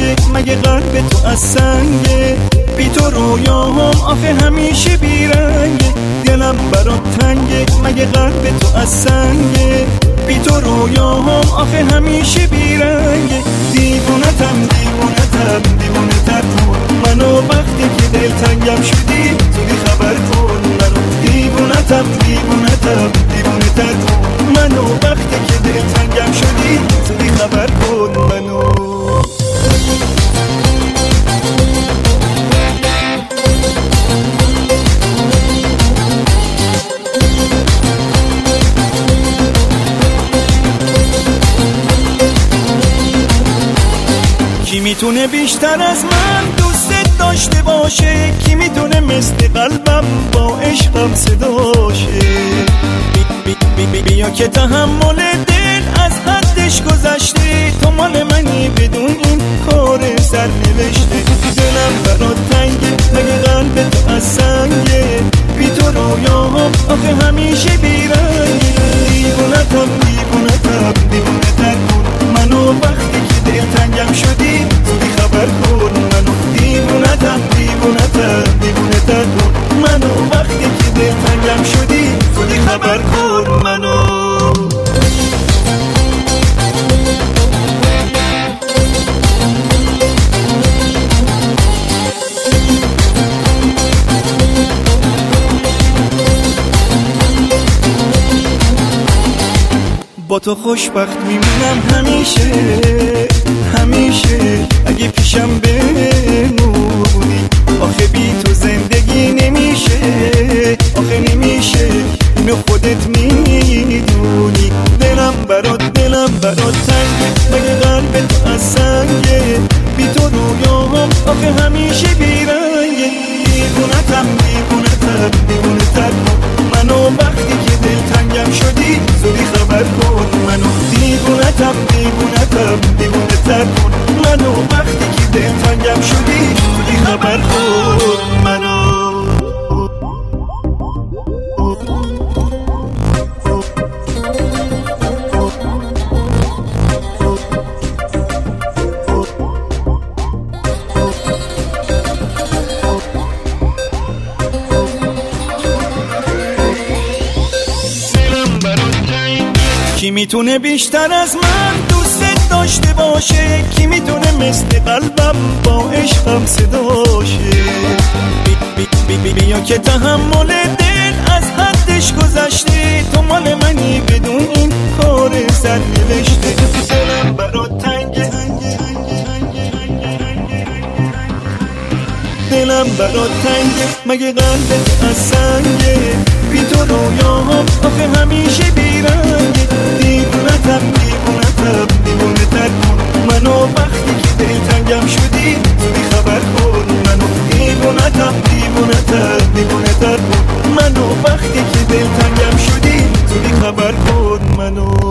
تنگه، مگه قلب تو از سنگه؟ بی تو رویاهم آخه همیشه بیرنگه. دلم برات تنگه، مگه قلب تو از سنگه؟ بی تو رویاهم آخه همیشه بیرنگه. دیوونتم دیوونتم دیوونه تر کن منو، وقتی که دل تنگم شدی زودی خبر کن منو. دیوونتم دیوونتم دیوونه تر کن منو، وقتی که دل تنگم شدی زودی خبر کن منو. کی میتونه بیشتر از من دوست داشته باشه؟ کی میتونه مثل قلبم با عشقم صداشه؟ بیا که تحمل دل از حدش گذشته، تو مال منی بدون این کار سر نوشته. دلم برات تنگه، مگه قلب تو از سنگه؟ بی تو رویاهم آخه همیشه بیرنگه. دیوونتم دیوونتم دیوونه تر کن منو، وقتی که دل تنگم شدی زودی خبر کن منو. دیوونتم دیوونتم دیوونه تر کن منو، وقتی که دل تنگم شدی زودی خبر کن منو. با تو خوشبخت میمونم همیشه همیشه، اگه پیشم بمونی. آخه بی تو زندگی نمیشه، آخه نمیشه، اینو خودت میدونی. دلم برات تنگه، مگه قلب تو از سنگه؟ بی تو رویاهم آخه همیشه بیرنگه. دیوونتم دیوونتم دیوونه تر کن منو، وقتی که دل تنگم شدی زودی خبر کن منو. دیوونتم دیوونتم دیوونه تر کن منو، وقتی که دل تنگم شدی زودی خبر کن منو. کی میتونه بیشتر از من دوست داشته باشه؟ کی میتونه مثل قلبم با عشقم صداشه؟ بیا که تحمل دل از حدش گذشته، تو مال منی بدون این کار سر نوشته. دلم برات تنگه، دلم برات تنگه، مگه قلبت از سنگه؟ بی تو رویاهم آخه همیشه بیرنگه. دیوونتم دیوونتم دیوونه تر کن منو، وقتی که دل تنگم شدی زودی خبر کن منو. دیوونتم دیوونتم دیوونه تر کن منو، وقتی که دل تنگم شدی زودی خبر کن منو.